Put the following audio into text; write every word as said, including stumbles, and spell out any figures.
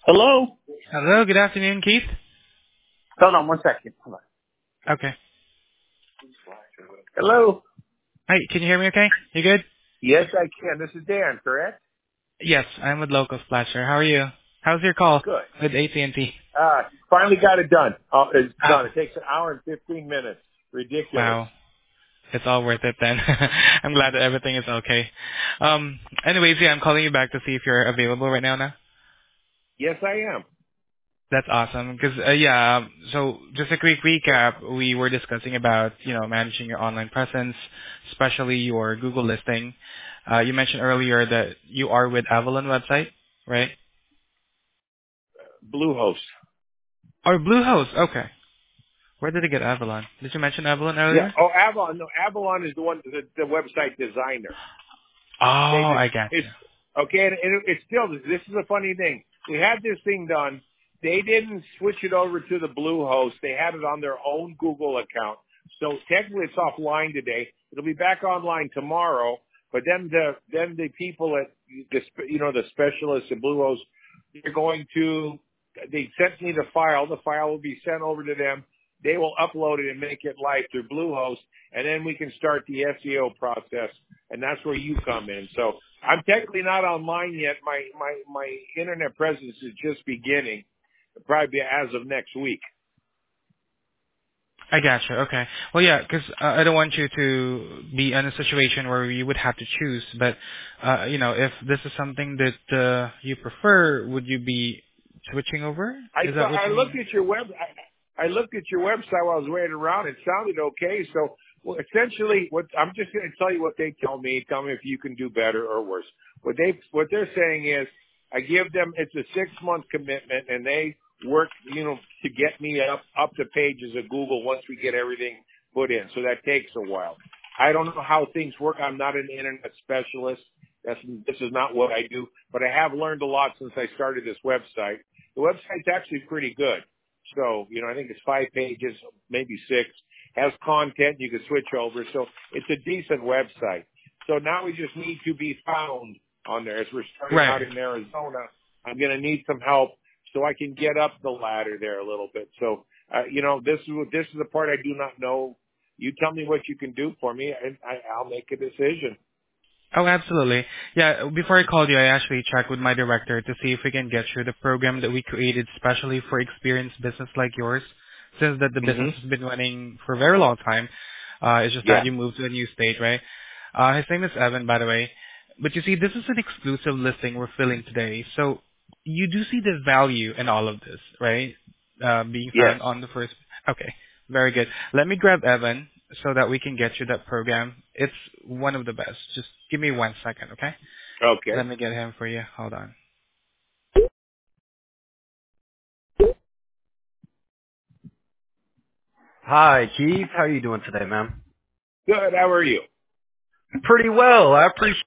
Hello? Hello, good afternoon, Keith. Hold on one second. Hold on. Okay. Hello? Hi, can you hear me okay? You good? Yes, I can. This is Dan, correct? Yes, I'm with Local Splasher. How are you? How's your call Good. with A T and T? Uh, finally got it done. Oh, it's Oh, done. It takes an hour and fifteen minutes. Ridiculous. wow. It's all worth it then. I'm glad that everything is okay. Um, anyways, yeah, I'm calling you back to see if you're available right now now. Yes, I am. That's awesome. Because, uh, yeah, um, so just a quick recap, we were discussing about, you know, managing your online presence, especially your Google listing. Uh, you mentioned earlier that you are with Avalon website, right? Bluehost. Or Bluehost, okay. Where did I get Avalon? Did you mention Avalon Yeah. earlier? Oh, Avalon. No, Avalon is the one, the, the website designer. Oh, They just, I got it's, you. okay, and, and it's still, this is a funny thing. We had this thing done. They didn't switch it over to the Bluehost. They had it on their own Google account. So technically it's offline today. It'll be back online tomorrow. But then the, then the people at the, sp- you know, the specialists at Bluehost, they're going to, they sent me the file. The file will be sent over to them. They will upload it and make it live through Bluehost, and then we can start the S E O process, and that's where you come in. So I'm technically not online yet. My my my internet presence is just beginning, probably as of next week. I got you. Okay. Well, yeah, 'cause uh, I don't want you to be in a situation where you would have to choose. But, uh, you know, if this is something that uh, you prefer, would you be switching over? I Is that saw, what I you looked mean? at your web. I, I looked at your website while I was waiting around. It sounded okay. So, well, essentially, what I'm just going to tell you what they tell me. Tell me if you can do better or worse. What they what they're saying is, I give them it's a six month commitment, and they work, you know, to get me up up the pages of Google once we get everything put in. So that takes a while. I don't know how things work. I'm not an internet specialist. That's, this is not what I do, but I have learned a lot since I started this website. The website's actually pretty good. So, you know, I think it's five pages, maybe six, has content you can switch over. So it's a decent website. So now we just need to be found on there. As we're starting Right. out in Arizona, I'm going to need some help so I can get up the ladder there a little bit. So, uh, you know, this is what, this is the part I do not know. You tell me what you can do for me and I, I'll make a decision. Oh, absolutely. Yeah, before I called you, I actually checked with my director to see if we can get you the program that we created specially for experienced business like yours, since that the hmm business has been running for a very long time. Uh, it's just that Yeah. you moved to a new state, right? Uh, his name is Evan, by the way. But you see, this is an exclusive listing we're filling today, so you do see the value in all of this, right? Uh, being Yes. found on the first. Okay, very good. Let me grab Evan so that we can get you that program. It's one of the best. Just give me one second, okay? Okay. Let me get him for you. Hold on. Hi, Keith. How are you doing today, ma'am? Good. How are you? Pretty well. I appreciate